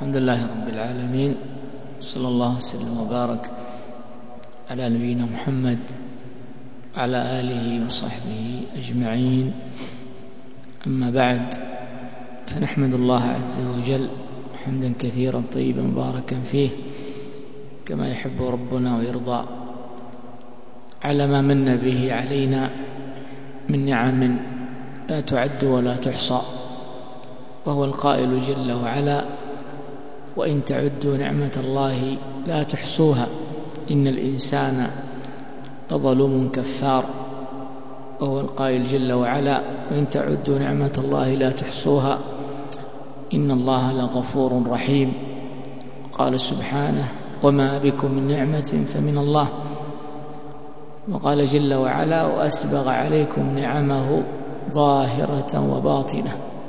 الحمد لله رب العالمين، صلى الله وسلم وبارك على نبينا محمد وعلى آله وصحبه أجمعين. أما بعد، فنحمد الله عز وجل حمدا كثيرا طيبا مباركا فيه كما يحب ربنا ويرضى، على ما من به علينا من نعم لا تعد ولا تحصى، وهو القائل جل وعلا: وإن تعدوا نعمة الله لا تحصوها إن الإنسان لظلوم كفار. وهو القائل جل وعلا: وإن تعدوا نعمة الله لا تحصوها إن الله لغفور رحيم. قال سبحانه: وما بكم من نعمة فمن الله. وقال جل وعلا: وأسبغ عليكم نعمه ظاهرة وباطنة.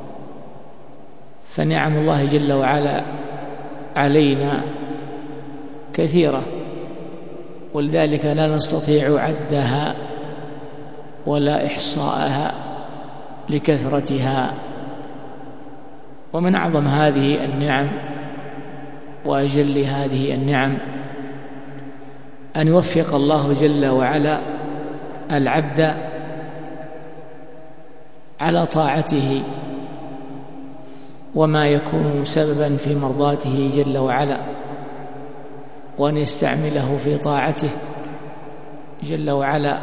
فنعم الله جل وعلا علينا كثيرة، ولذلك لا نستطيع عدها ولا إحصاءها لكثرتها. ومن أعظم هذه النعم وأجل هذه النعم أن يوفق الله جل وعلا العبد على طاعته وما يكون سببا في مرضاته جل وعلا، وأن يستعمله في طاعته جل وعلا،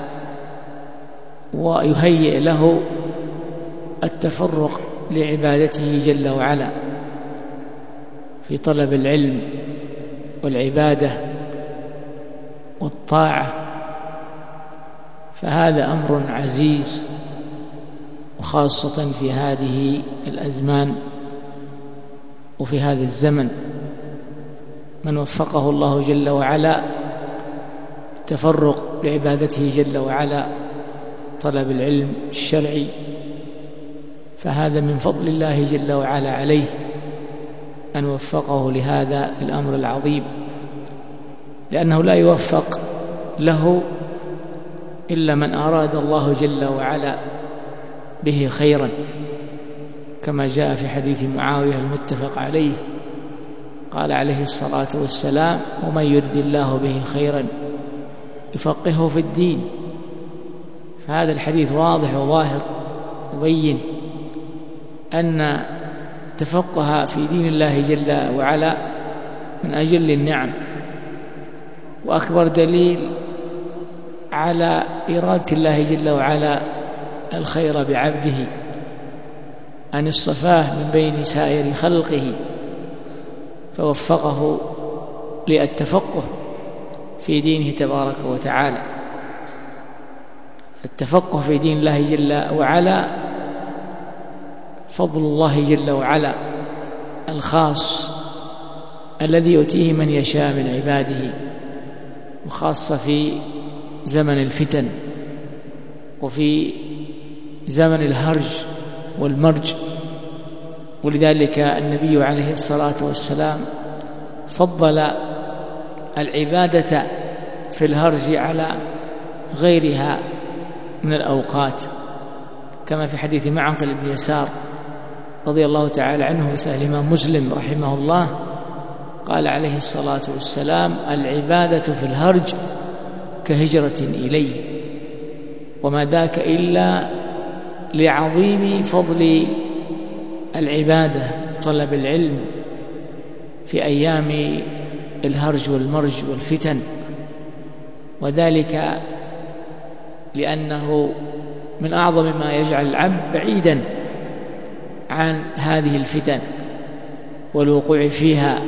ويهيئ له التفرق لعبادته جل وعلا في طلب العلم والعبادة والطاعة. فهذا أمر عزيز، وخاصة في هذه الأزمان وفي هذا الزمن. من وفقه الله جل وعلا التفرق لعبادته جل وعلا طلب العلم الشرعي، فهذا من فضل الله جل وعلا عليه أن وفقه لهذا الأمر العظيم، لأنه لا يوفق له إلا من أراد الله جل وعلا به خيرا، كما جاء في حديث معاوية المتفق عليه، قال عليه الصلاة والسلام: ومن يرد الله به خيرا يفقهه في الدين. فهذا الحديث واضح وظاهر مبين أن التفقه في دين الله جل وعلا من أجل النعم، وأكبر دليل على إرادة الله جل وعلا الخير بعبده أن اصطفاه من بين سائر خلقه فوفقه للتفقه في دينه تبارك وتعالى. فالتفقه في دين الله جل وعلا فضل الله جل وعلا الخاص الذي يؤتيه من يشاء من عباده، وخاصة في زمن الفتن وفي زمن الهرج والمرج. ولذلك النبي عليه الصلاة والسلام فضل العبادة في الهرج على غيرها من الأوقات، كما في حديث معقل بن يسار رضي الله تعالى عنه في صحيح الإمام مسلم رحمه الله، قال عليه الصلاة والسلام: العبادة في الهرج كهجرة إلي، وما ذاك إلا لعظيم فضل العبادة طلب العلم في أيام الهرج والمرج والفتن، وذلك لأنه من أعظم ما يجعل العبد بعيدا عن هذه الفتن والوقوع فيها،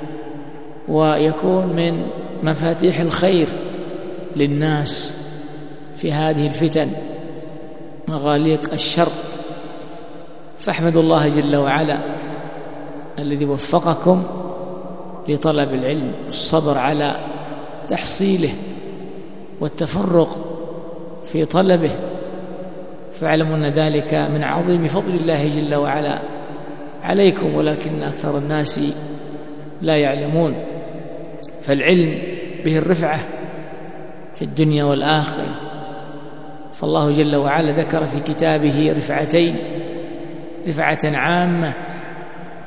ويكون من مفاتيح الخير للناس في هذه الفتن مغاليق الشر. فاحمد الله جل وعلا الذي وفقكم لطلب العلم والصبر على تحصيله والتفرق في طلبه، فاعلموا أن ذلك من عظيم فضل الله جل وعلا عليكم، ولكن أكثر الناس لا يعلمون. فالعلم به الرفعة في الدنيا والآخرة، فالله جل وعلا ذكر في كتابه رفعتين: رفعة عامة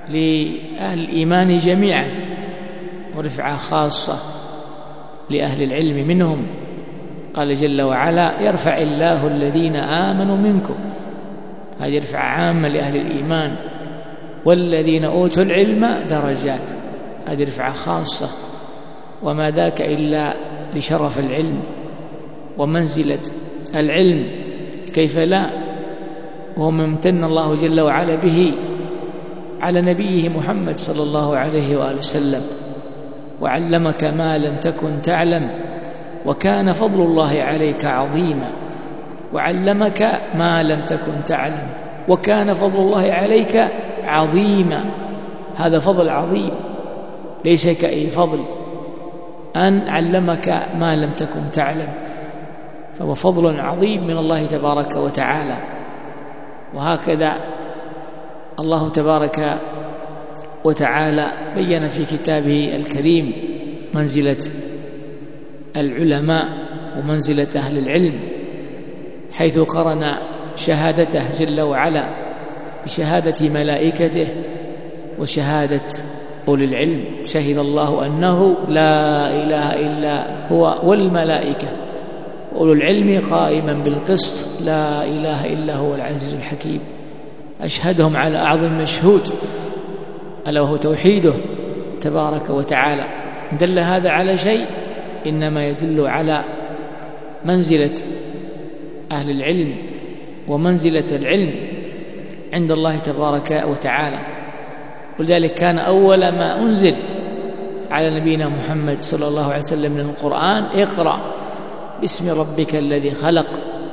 لأهل الإيمان جميعا، ورفعة خاصة لأهل العلم منهم. قال جل وعلا: يرفع الله الذين آمنوا منكم. هذه رفعة عامة لأهل الإيمان. والذين أوتوا العلم درجات، هذه رفعة خاصة، وما ذاك إلا لشرف العلم ومنزلة العلم، كيف لا، وهو ما امتن الله جل وعلا به على نبيه محمد صلى الله عليه وآله وسلم: وعلمك ما لم تكن تعلم وكان فضل الله عليك عظيما. وعلمك ما لم تكن تعلم وكان فضل الله عليك عظيما. هذا فضل عظيم، ليس كأي فضل أن علمك ما لم تكن تعلم، فهو فضل عظيم من الله تبارك وتعالى. وهكذا الله تبارك وتعالى بين في كتابه الكريم منزلة العلماء ومنزلة أهل العلم، حيث قرن شهادته جل وعلا بشهادة ملائكته وشهادة أولي العلم. شهد الله أنه لا إله إلا هو والملائكة وأولو العلم قائما بالقسط لا إله إلا هو العزيز الحكيم. أشهدهم على أعظم مشهود ألا وهو توحيده تبارك وتعالى. دل هذا على شيء؟ إنما يدل على منزلة أهل العلم ومنزلة العلم عند الله تبارك وتعالى. ولذلك كان أول ما أنزل على نبينا محمد صلى الله عليه وسلم من القرآن: اقرأ باسم ربك الذي خلق.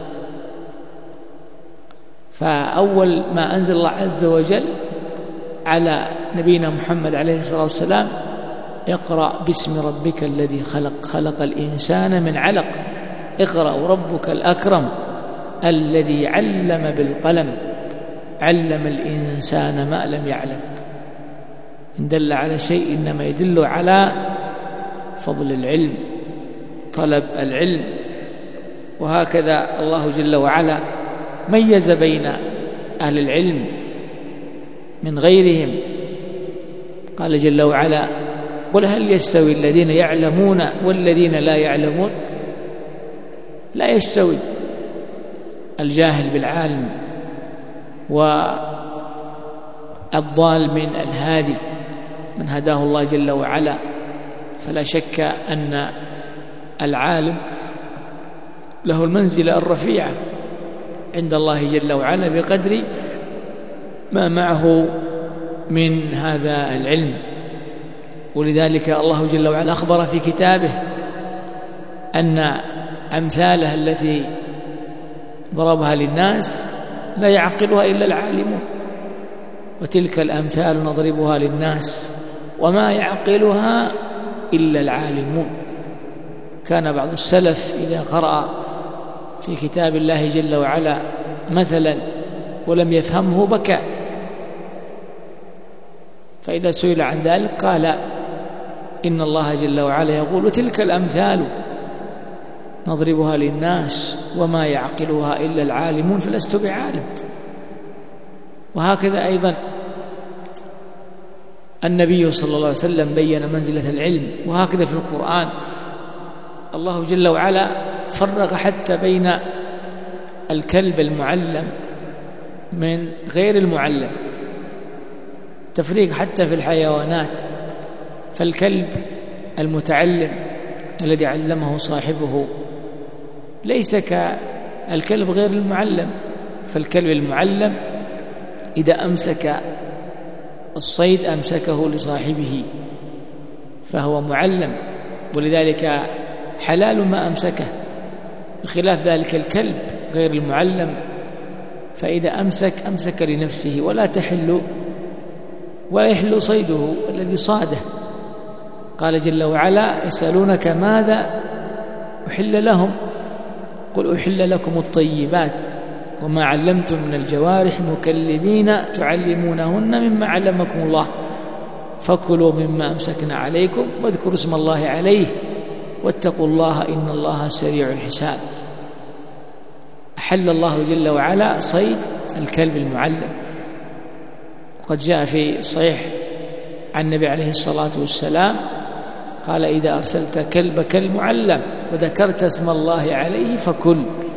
فأول ما أنزل الله عز وجل على نبينا محمد عليه الصلاة والسلام: اقرأ باسم ربك الذي خلق، خلق الإنسان من علق، اقرأ وربك الأكرم الذي علم بالقلم، علم الإنسان ما لم يعلم. إن دل على شيء إنما يدل على فضل العلم، طلب العلم. وهكذا الله جل وعلا ميز بين أهل العلم من غيرهم. قال جل وعلا: قل هل يستوي الذين يعلمون والذين لا يعلمون؟ لا يستوي الجاهل بالعالم والضال من الهادي من هداه الله جل وعلا. فلا شك أن العالم له المنزلة الرفيعة عند الله جل وعلا بقدر ما معه من هذا العلم. ولذلك الله جل وعلا أخبر في كتابه أن أمثالها التي ضربها للناس لا يعقلها إلا العالمون، وتلك الأمثال نضربها للناس وما يعقلها إلا العالمون. كان بعض السلف إذا قرأ في كتاب الله جل وعلا مثلا ولم يفهمه بكى، فإذا سئل عن ذلك قال: إن الله جل وعلا يقول: تلك الأمثال نضربها للناس وما يعقلها إلا العالمون فلست بعالم. وهكذا أيضا النبي صلى الله عليه وسلم بين منزلة العلم. وهكذا في القرآن الله جل وعلا فرق حتى بين الكلب المعلم من غير المعلم، تفريق حتى في الحيوانات. فالكلب المتعلم الذي علمه صاحبه ليس كالكلب غير المعلم. فالكلب المعلم إذا أمسك الصيد أمسكه لصاحبه فهو معلم، ولذلك حلال ما أمسكه، بخلاف ذلك الكلب غير المعلم فإذا أمسك لنفسه ولا يحل صيده الذي صاده. قال جل وعلا: يسألونك ماذا أحل لهم؟ قل أحل لكم الطيبات وما علمتم من الجوارح مكلبين تعلمونهن مما علمكم الله فكلوا مما أمسكنا عليكم واذكروا اسم الله عليه واتقوا الله إن الله سريع الحساب. أحل الله جل وعلا صيد الكلب المعلم. وقد جاء في صحيح عن النبي عليه الصلاة والسلام قال: إذا أرسلت كلبك المعلم وذكرت اسم الله عليه فكل.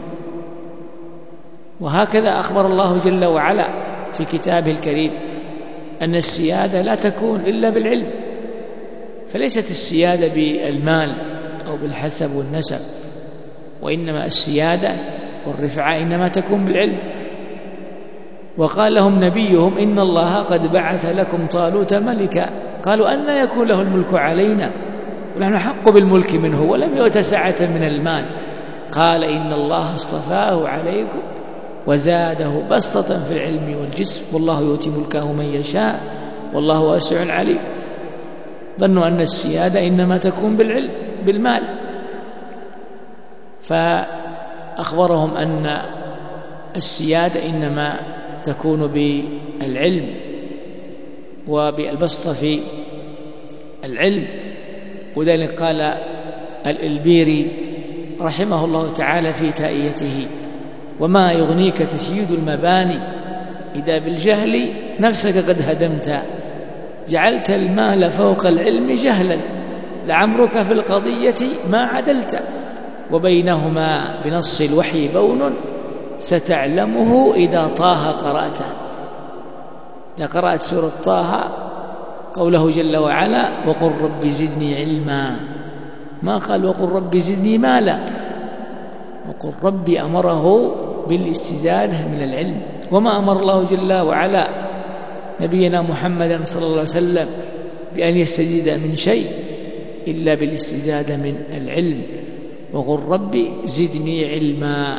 وهكذا أخبر الله جل وعلا في كتابه الكريم أن السيادة لا تكون إلا بالعلم، فليست السيادة بالمال أو بالحسب والنسب، وإنما السيادة والرفعة إنما تكون بالعلم. وقال لهم نبيهم: إن الله قد بعث لكم طالوت ملكا. قالوا: أن يكون له الملك علينا ونحن أحق بالملك منه ولم يؤت سعة من المال. قال: إن الله اصطفاه عليكم وزاده بسطة في العلم والجسم والله يؤتي ملكه من يشاء والله واسع عليم. ظنوا أن السيادة إنما تكون بالعلم بالمال، فأخبرهم أن السيادة إنما تكون بالعلم وبالبسطة في العلم. وذلك قال الإلبيري رحمه الله تعالى في تائيته: وما يغنيك تشييد المباني إذا بالجهل نفسك قد هدمت، جعلت المال فوق العلم جهلا، لعمرك في القضية ما عدلت، وبينهما بنص الوحي بون ستعلمه إذا طه قرأته. إذا قرأت سورة طه قوله جل وعلا: وقل رب زدني علما، ما قال وقل رب زدني مالا. وقل ربي أمره بالاستزادة من العلم، وما أمر الله جل وعلا نبينا محمدا صلى الله عليه وسلم بأن يستزيد من شيء إلا بالاستزادة من العلم. وقل ربي زدني علما،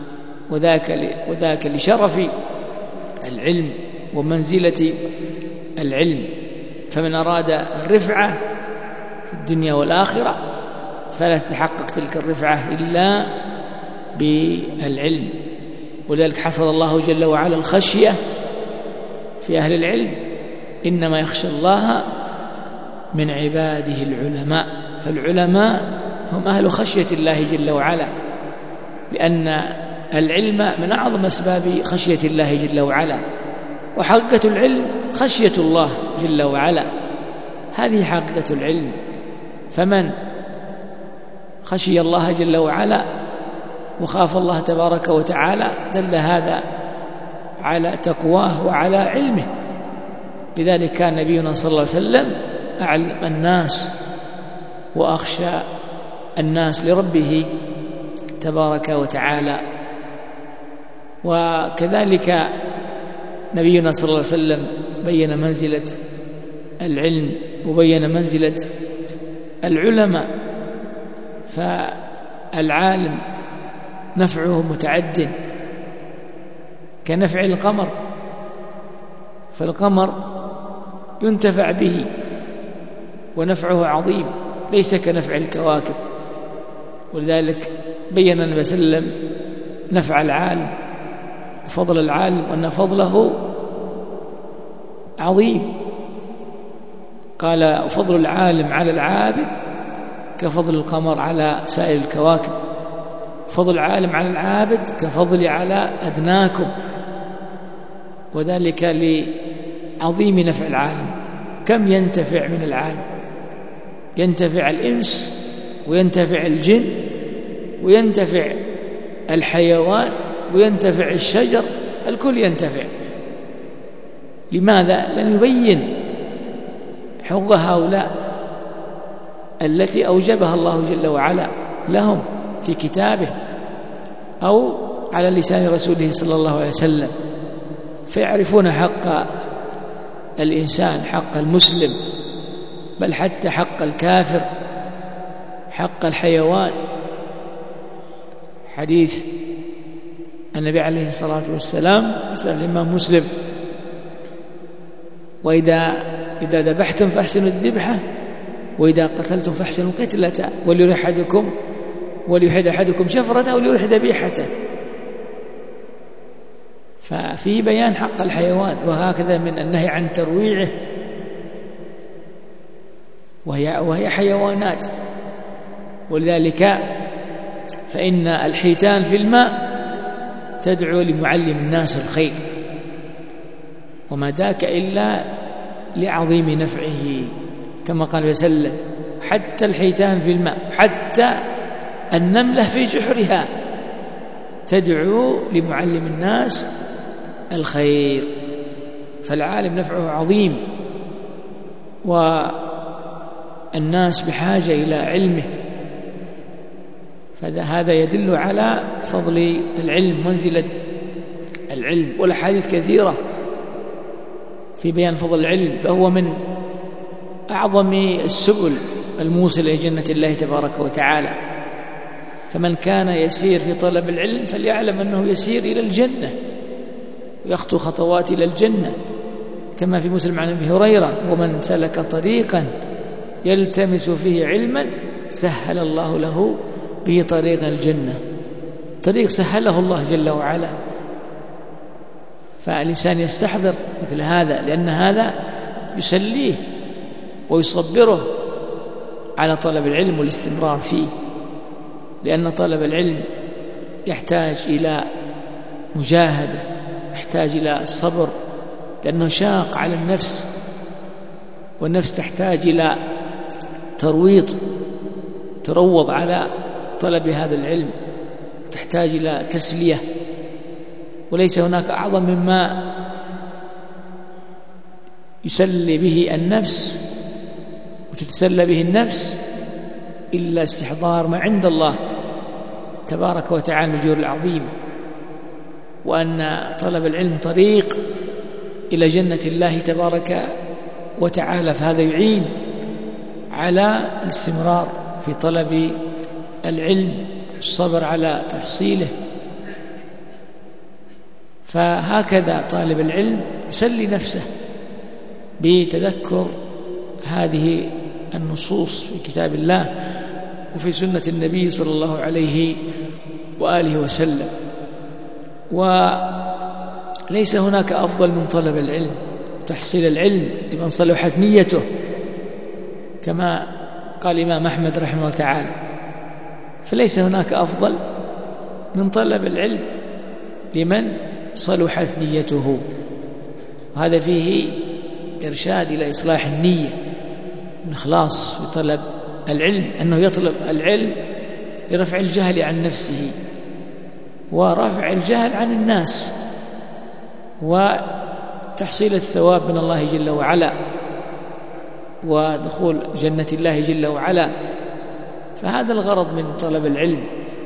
وذاك لشرف العلم ومنزلة العلم. فمن أراد الرفعة في الدنيا والآخرة فلا تتحقق تلك الرفعة إلا بالعلم. ولذلك حصل الله جل وعلا الخشية في أهل العلم: إنما يخشى الله من عباده العلماء. فالعلماء هم أهل خشية الله جل وعلا، لأن العلم من أعظم أسباب خشية الله جل وعلا، وحقيقة العلم خشية الله جل وعلا، هذه حقيقة العلم. فمن خشي الله جل وعلا وخاف الله تبارك وتعالى دل هذا على تقواه وعلى علمه. لذلك كان نبينا صلى الله عليه وسلم أعلم الناس وأخشى الناس لربه تبارك وتعالى. وكذلك نبينا صلى الله عليه وسلم بين منزلة العلم وبين منزلة العلماء. فالعالم نفعه متعد كنفع القمر، فالقمر ينتفع به ونفعه عظيم ليس كنفع الكواكب. ولذلك بين النبي صلى الله عليه وسلم نفع العالم وفضل العالم وأن فضله عظيم. قال: وفضل العالم على العابد كفضل القمر على سائر الكواكب، فضل العالم على العابد كفضل على أدناكم. وذلك لعظيم نفع العالم. كم ينتفع من العالم؟ ينتفع الإنس وينتفع الجن وينتفع الحيوان وينتفع الشجر، الكل ينتفع. لماذا؟ لن يبين حقوق هؤلاء التي أوجبها الله جل وعلا لهم في كتابه أو على لسان رسوله صلى الله عليه وسلم، فيعرفون حق الإنسان، حق المسلم، بل حتى حق الكافر، حق الحيوان. حديث النبي عليه الصلاة والسلام سأل الإمام مسلم: وإذا ذبحتم فأحسنوا الذبحة وإذا قتلتم فأحسنوا القتلة وليحد أحدكم شفرته وليرح ذبيحته. ففيه بيان حق الحيوان، وهكذا من النهي عن ترويعه، وهي حيوانات. ولذلك فإن الحيتان في الماء تدعو لمعلم الناس الخير، وما ذاك إلا لعظيم نفعه، كما قال وسلم: حتى الحيتان في الماء، حتى النملة في جحرها تدعو لمعلم الناس الخير. فالعالم نفعه عظيم، والناس بحاجة إلى علمه، فهذا يدل على فضل العلم، منزلة العلم. والأحاديث كثيرة في بيان فضل العلم، فهو من أعظم السبل الموصل إلى جنة الله تبارك وتعالى. فمن كان يسير في طلب العلم فليعلم أنه يسير إلى الجنة ويخطو خطوات إلى الجنة، كما في مسلم عن أبي هريرة: ومن سلك طريقا يلتمس فيه علما سهل الله له به طريق الجنة. طريق سهله الله جل وعلا، فالإنسان يستحضر مثل هذا، لأن هذا يسليه ويصبره على طلب العلم والاستمرار فيه، لأن طلب العلم يحتاج إلى مجاهدة، يحتاج إلى الصبر، لأنه شاق على النفس، والنفس تحتاج إلى تروض على طلب هذا العلم، تحتاج إلى تسلية. وليس هناك أعظم مما يسلي به النفس وتتسلى به النفس إلا استحضار ما عند الله تبارك وتعالى من الأجور العظيمة، وأن طلب العلم طريق إلى جنة الله تبارك وتعالى. فهذا يعين على الاستمرار في طلب العلم، الصبر على تحصيله. فهكذا طالب العلم يسلي نفسه بتذكر هذه النصوص في كتاب الله وفي سنة النبي صلى الله عليه وآله وسلم. وليس هناك أفضل من طلب العلم، تحصيل العلم لمن صلحت نيته، كما قال الإمام أحمد رحمه الله تعالى. فليس هناك أفضل من طلب العلم لمن صلحت نيته، وهذا فيه إرشاد إلى إصلاح النية، الإخلاص في طلب العلم، أنه يطلب العلم لرفع الجهل عن نفسه ورفع الجهل عن الناس وتحصيل الثواب من الله جل وعلا ودخول جنة الله جل وعلا. فهذا الغرض من طلب العلم.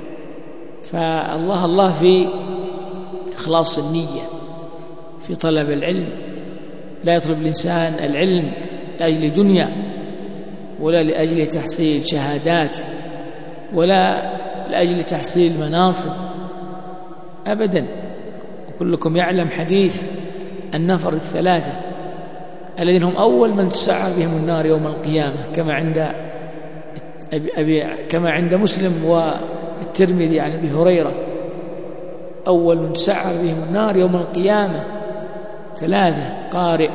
فالله في إخلاص النية في طلب العلم. لا يطلب الإنسان العلم لأجل دنيا ولا لأجل تحصيل شهادات ولا لأجل تحصيل مناصب أبدا. وكلكم يعلم حديث النفر الثلاثة الذين هم أول من تسعر بهم النار يوم القيامة، كما عند مسلم والترمذي عن أبي هريرة: أول من تسعر بهم النار يوم القيامة ثلاثة: قارئ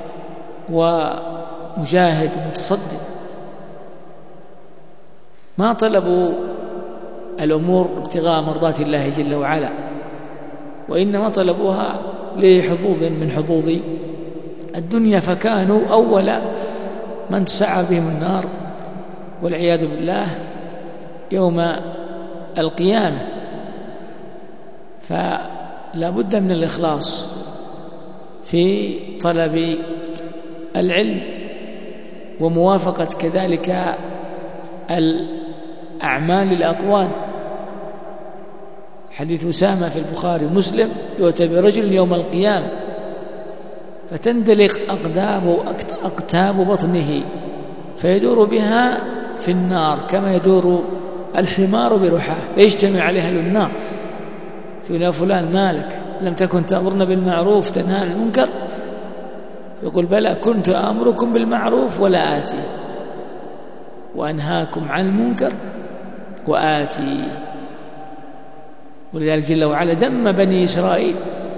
ومجاهد ومتصدق. ما طلبوا الأمور ابتغاء مرضات الله جل وعلا، وإنما طلبوها لحظوظ من حظوظ الدنيا، فكانوا أول من تسعر بهم النار والعياذ بالله يوم القيامة. فلا بد من الإخلاص في طلب العلم وموافقة كذلك الأعمال للأقوال. حديث أسامة في البخاري ومسلم: يؤتى برجل يوم القيامة فتندلق أقتاب بطنه فيدور بها في النار كما يدور الحمار برحاه، فيجتمع عليها أهل النار فيقول: يا فلان مالك؟ لم تكن تأمرنا بالمعروف تنهى عن المنكر؟ يقول: بلى كنت آمركم بالمعروف ولا آتي، وأنهاكم عن المنكر وآتي. ولذلك جل وعلا ذم بني إسرائيل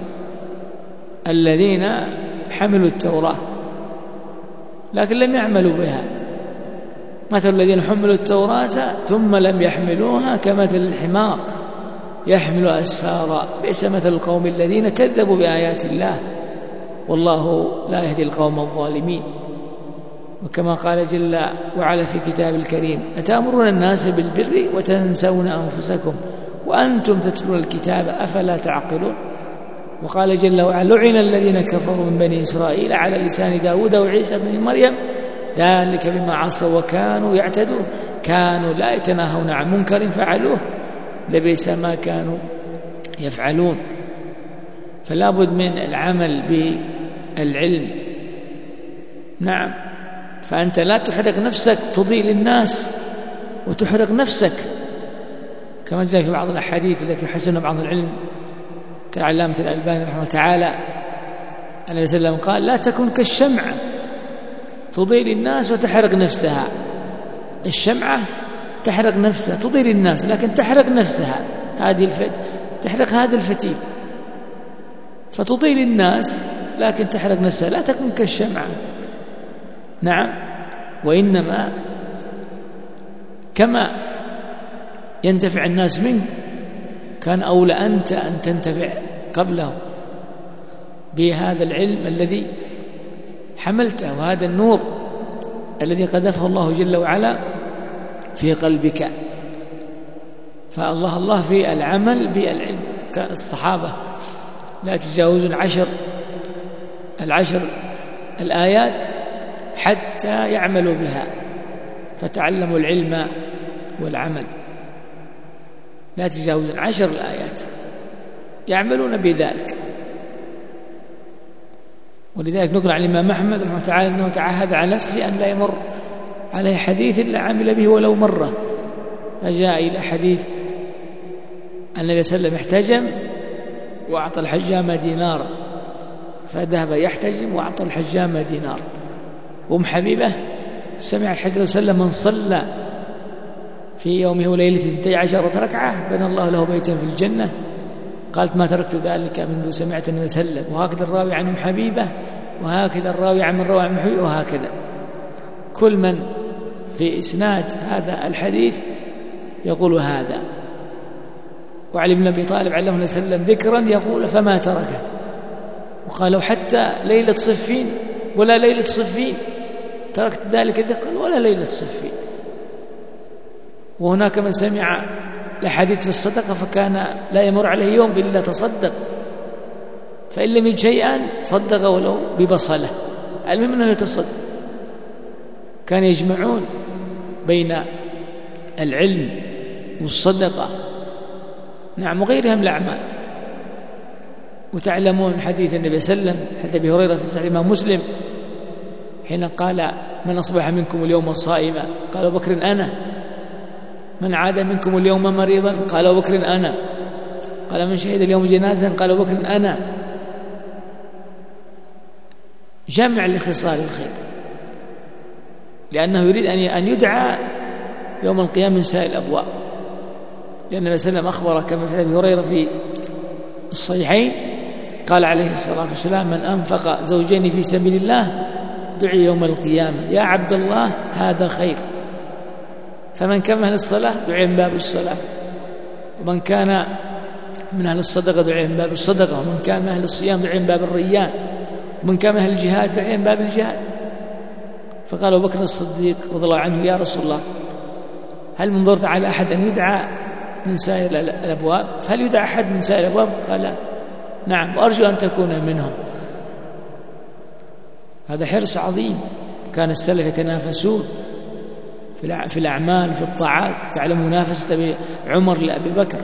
الذين حملوا التوراة لكن لم يعملوا بها: مثل الذين حملوا التوراة ثم لم يحملوها كمثل الحمار يحمل أسفارا، بئس مثل القوم الذين كذبوا بآيات الله والله لا يهدي القوم الظالمين. وكما قال جل وعلا في كتاب الكريم: أتأمرون الناس بالبر وتنسون أنفسكم وأنتم تتلون الكتاب أفلا تعقلون. وقال جل وعلا: لعن الذين كفروا من بني إسرائيل على لسان داود وعيسى بن مريم ذلك بما عصوا وكانوا يعتدون كانوا لا يتناهون عن منكر فعلوه لبئس ما كانوا يفعلون. فلا بد من العمل بالعلم. نعم، فأنت لا تحرق نفسك تضيء للناس وتحرق نفسك، كما جاء في بعض الأحاديث التي حسنها بعض العلم كالعلامة الألباني رحمه الله تعالى. النبي صلى الله عليه وسلم قال: لا تكن كالشمعة تضيء للناس وتحرق نفسها. الشمعة تحرق نفسها، تضيء للناس لكن تحرق نفسها، تحرق هذا الفتيل، فتضيء للناس لكن تحرق نفسها. لا تكن كالشمعة. نعم، وإنما كما ينتفع الناس منك كان أولى أنت أن تنتفع قبله بهذا العلم الذي حملته وهذا النور الذي قذفه الله جل وعلا في قلبك. فالله في العمل بالعلم. كان الصحابة لا يتجاوزون العشر الآيات حتى يعملوا بها، فتعلموا العلم والعمل. لا يتجاوزون 10 الآيات يعملون بذلك. ولذلك نقول عن الإمام أحمد رحمه الله تعالى أنه تعهد على نفسه أن لا يمر عليه حديث إلا عمل به ولو مرة. فجاء إلى حديث النبي صلى الله عليه وسلم احتجم وأعطى الحجام دينار، فذهب يحتجم وأعطى الحجام دينار. حبيبة سمع الحجر صلى الله عليه وسلم: من صلى في يومه وليلته 12 ركعة بنى الله له بيتا في الجنة. قالت: ما تركت ذلك منذ سمعت النبي صلى الله عليه وسلم. وهكذا الراوي عن حبيبة، وهكذا الراوي عن من روى عن حبيبة، وهكذا كل من في إسناد هذا الحديث يقول هذا. وعلي بن أبي طالب علمه النبي صلى الله عليه وسلم ذكرا يقول فما تركه، وقالوا حتى ليلة صفين ولا ليلة صفين تركت ذلك الذكر ولا ليلة صفين. وهناك من سمع الحديث في الصدقة فكان لا يمر عليه يوم إلا تصدق، فإن لم يجد شيئا صدق ولو ببصلة، المهم أنه يتصدق. كان يجمعون بين العلم والصدقة، نعم، وغيرها من الأعمال. وتعلمون حديث النبي صلى الله عليه وسلم، حديث أبي هريرة في صحيح الإمام مسلم حين قال: من أصبح منكم اليوم صائما؟ قال أبو بكر: أنا. من عاد منكم اليوم مريضا؟ قال أبو بكر: أنا. قال: من شهد اليوم جنازة؟ قال أبو بكر: أنا. جمع لخصال الخير، لأنه يريد أن يدعى يوم القيامة من سائر الأبواب. لأن النبي صلى الله عليه وسلم أخبر كما في أبي هريرة في الصحيحين قال عليه الصلاة والسلام: من أنفق زوجين في سبيل الله دعي يوم القيامة يا عبد الله هذا خير. فمن كان من أهل الصلاة دعي من باب الصلاة، ومن كان من أهل الصدقة دعي من باب الصدقة، ومن كان من أهل الصيام دعي من باب الريان، ومن كان من أهل الجهاد دعي من باب الجهاد. فقال أبو بكر الصديق رضي الله عنه: يا رسول الله، هل منظرت على أحد أن يدعى من سائر الأبواب؟ فهل يدعى أحد من سائر الأبواب؟ قال: نعم، وأرجو أن تكون منهم. هذا حرص عظيم. كان السلف يتنافسون في الأعمال في الطاعات. تعلم منافسة عمر لأبي بكر.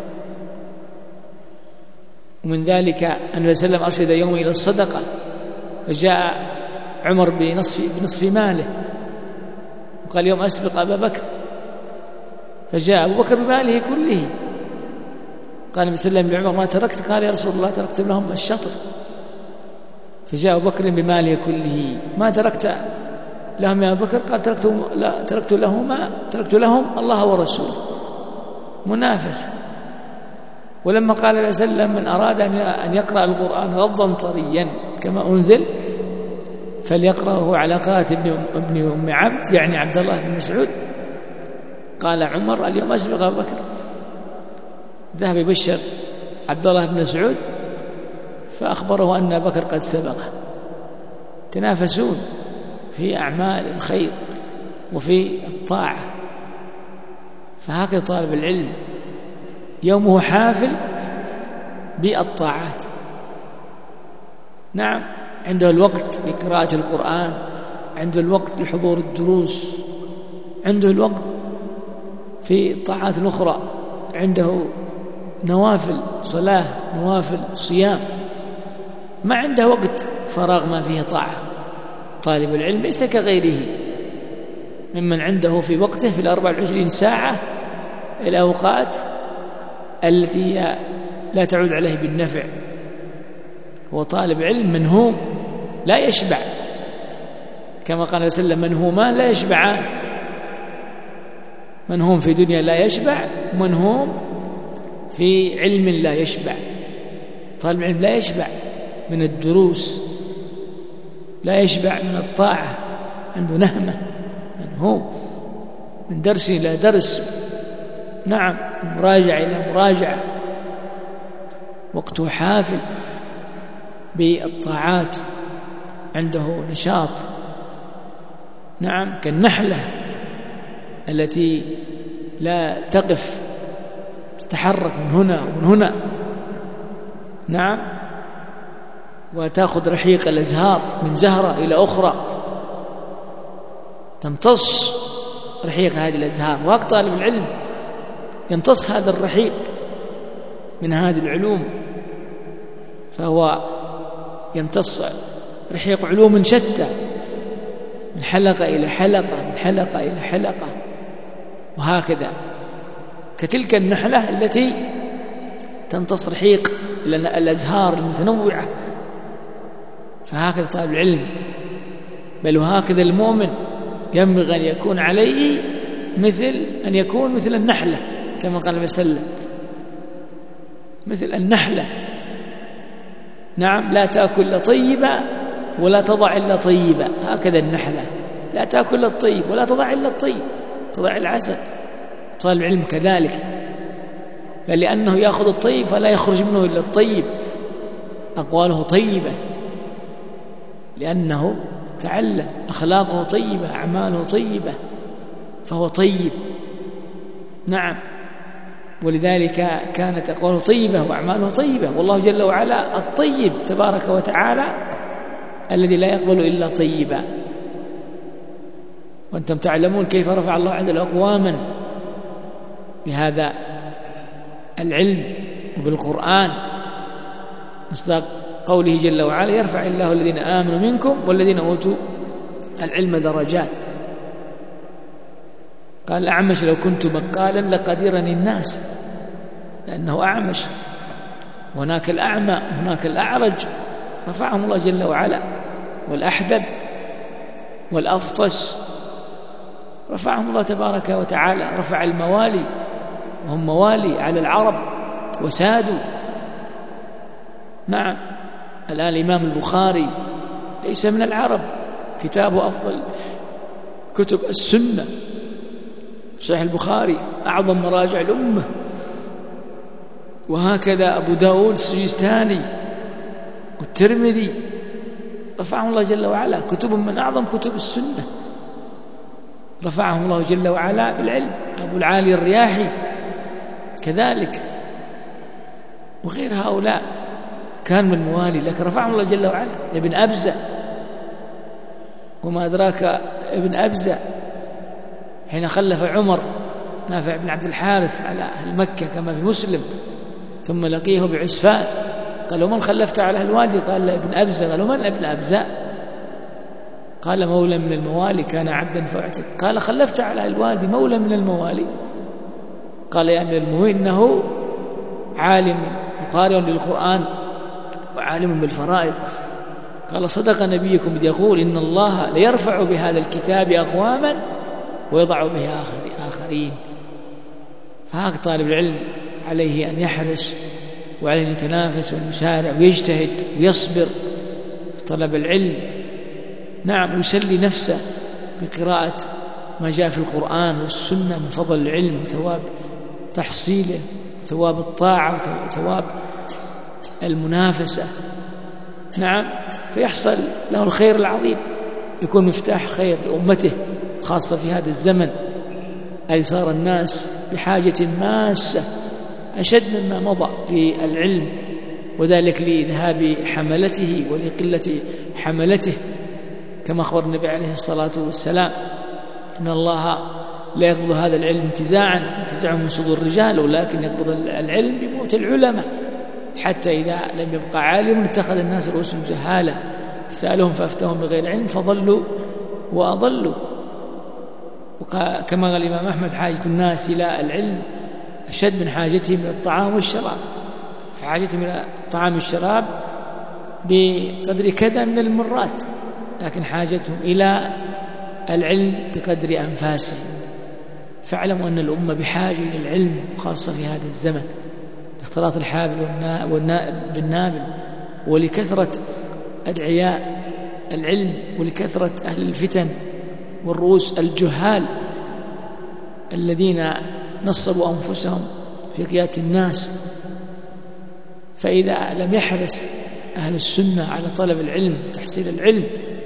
ومن ذلك النبي صلى الله عليه وسلم أرشد يوم إلى الصدقة، فجاء عمر بنصف ماله وقال: يوم أسبق أبا بكر. فجاء أبو بكر بماله كله. قال النبي صلى الله عليه وسلم لعمر: ما تركت؟ قال: يا رسول الله تركت لهم الشطر. فجاء أبو بكر بماله كله: ما تركت لهم يا أبو بكر؟ قال: تركت لهم الله ورسوله. منافسة. ولما قال النبي صلى الله عليه وسلم: من أراد أن يقرأ القرآن غضا طريا كما أنزل فليقرأه على قراءة ابن أم عبد، يعني عبد الله بن مسعود. قال عمر: اليوم أسبق أبو بكر. ذهب يبشر عبد الله بن مسعود فأخبره أن أبا بكر قد سبقه، تنافسون في أعمال الخير وفي الطاعة. فهكذا طالب العلم يومه حافل بالطاعات. نعم، عنده الوقت لقراءة القرآن، عنده الوقت لحضور الدروس، عنده الوقت في الطاعات الأخرى، عنده نوافل صلاة، نوافل صيام، ما عنده وقت فراغ ما فيه طاعة. طالب العلم ليس كغيره ممن عنده في وقته في 24 ساعة الأوقات التي هي لا تعود عليه بالنفع. هو طالب علم منهوم لا يشبع، كما قال عليه وسلم: منهومان لا يشبعان. منهوم في دنيا لا يشبع، ومنهوم في علم لا يشبع. طالب العلم لا يشبع من الدروس، لا يشبع من الطاعة، عنده نهمة، منهوم من درس إلى درس، نعم، من مراجعة إلى مراجعة، وقته حافل بالطاعات، عنده نشاط، نعم، كالنحلة التي لا تقف، تتحرك من هنا ومن هنا، نعم، وتأخذ رحيق الأزهار من زهرة إلى أخرى، تمتص رحيق هذه الأزهار. وهكذا طالب العلم يمتص هذا الرحيق من هذه العلوم، فهو يمتص رحيق علوم شتى، من حلقة إلى حلقة، من حلقة إلى حلقة، وهكذا كتلك النحلة التي تمتص رحيق الأزهار المتنوعة. فهكذا طالب العلم، بل وهكذا المؤمن ينبغي أن يكون عليه أن يكون مثل النحلة، كما قال النبي صلى الله عليه وسلم: مثل النحلة. نعم، لا تأكل إلا طيبا ولا تضع إلا طيبا. هكذا النحلة لا تأكل إلا الطيب ولا تضع إلا الطيب، تضع العسل. طالب العلم كذلك، بل لأنه يأخذ الطيب فلا يخرج منه إلا الطيب، أقواله طيبة، لأنه تعلم، أخلاقه طيبة، أعماله طيبة، فهو طيب. نعم، ولذلك كانت أقواله طيبة وأعماله طيبة. والله جل وعلا الطيب تبارك وتعالى الذي لا يقبل إلا طيبا. وأنتم تعلمون كيف رفع الله عز وجل أقواما بهذا العلم وبالقرآن، مصداق قوله جل وعلا: يرفع الله الذين آمنوا منكم والذين أوتوا العلم درجات. قال الأعمش: لو كنت بقالا لقدرني الناس، لأنه أعمش. هناك الأعمى، هناك الأعرج، رفعهم الله جل وعلا. والأحدب والأفطس رفعهم الله تبارك وتعالى. رفع الموالي، وهم موالي على العرب وسادوا. نعم، الآن الإمام البخاري ليس من العرب، كتابه أفضل كتب السنة، صحيح البخاري أعظم مراجع الأمة. وهكذا أبو داود السجستاني والترمذي، رفعهم الله جل وعلا، كتب من أعظم كتب السنة، رفعهم الله جل وعلا بالعلم. أبو العالي الرياحي كذلك، وغير هؤلاء كان من موالي، لكن رفعهم الله جل وعلا. ابن أبزة، وما أدراك ابن أبزة، حين خلف عمر نافع بن عبد الحارث على أهل مكة كما في مسلم، ثم لقيه بعسفان، قالوا: من خلفت على أهل الوادي؟ قال: ابن أبزة. قالوا: من ابن أبزة؟ قال: مولى من الموالي كان عبدا فاعتق. قال: خلفت على أهل الوادي مولى من الموالي؟ قال: يا أمير المؤمنين، إنه عالم قارئ للقرآن وعالم بالفرائض. قال: صدق نبيكم إذ يقول: إن الله ليرفع بهذا الكتاب أقواما ويضع به آخرين. فهذا طالب العلم عليه أن يحرص، وعليه أن يتنافس ويسارع ويجتهد ويصبر في طلب العلم. نعم، ويسلي نفسه بقراءة ما جاء في القرآن والسنة من فضل العلم وثواب تحصيله، ثواب الطاعة وثواب المنافسة. نعم، فيحصل له الخير العظيم، يكون مفتاح خير لأمته، خاصة في هذا الزمن الذي صار الناس بحاجة ماسة أشد مما مضى للعلم، وذلك لذهاب حملته ولقلة حملته، كما أخبر النبي عليه الصلاة والسلام إن الله لا يقبض هذا العلم انتزاعا من صدور الرجال، ولكن يقبض العلم بموت العلماء، حتى إذا لم يبقى عالم اتخذ الناس رؤوسهم جهالة سألهم فأفتهم بغير علم فضلوا وأضلوا. كما قال الإمام أحمد حاجة الناس إلى العلم أشد من حاجتهم إلى الطعام والشراب، فحاجتهم إلى الطعام والشراب بقدر كذا من المرات، لكن حاجتهم إلى العلم بقدر أنفاسهم. فاعلموا أن الأمة بحاجة إلى العلم، خاصة في هذا الزمن، لاختلاط الحابل بالنابل، ولكثرة أدعياء العلم، ولكثرة أهل الفتن والرؤوس الجهال الذين نصبوا أنفسهم في قيادة الناس. فإذا لم يحرص أهل السنة على طلب العلم وتحصيل العلم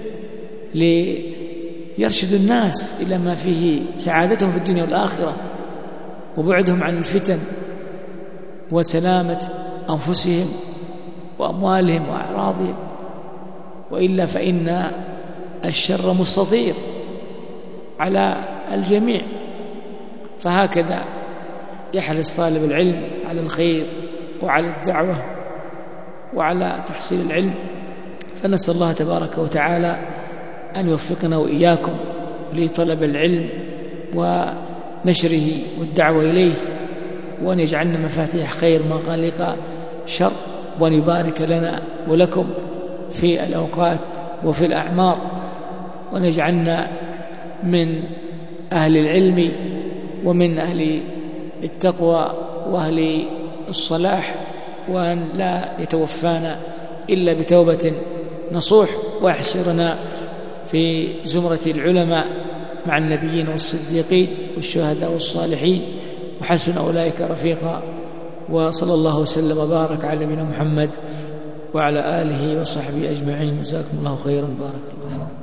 ليرشد الناس إلى ما فيه سعادتهم في الدنيا والآخرة وبعدهم عن الفتن وسلامة أنفسهم وأموالهم وأعراضهم، وإلا فإن الشر مستطير على الجميع. فهكذا يحرص طالب العلم على الخير وعلى الدعوة وعلى تحصيل العلم. فنسأل الله تبارك وتعالى أن يوفقنا وإياكم لطلب العلم ونشره والدعوة إليه، وأن يجعلنا مفاتيح خير مغاليق شر، وأن يبارك لنا ولكم في الأوقات وفي الأعمار، وأن يجعلنا من أهل العلم ومن أهل التقوى وأهل الصلاح، وأن لا يتوفانا إلا بتوبة نصوح، ويحشرنا في زمرة العلماء مع النبيين والصديقين والشهداء والصالحين، وحسن أولئك رفيقا. وصلى الله وسلم وبارك على نبينا محمد وعلى آله وصحبه أجمعين. جزاكم الله خيرا، بارك الله فيكم.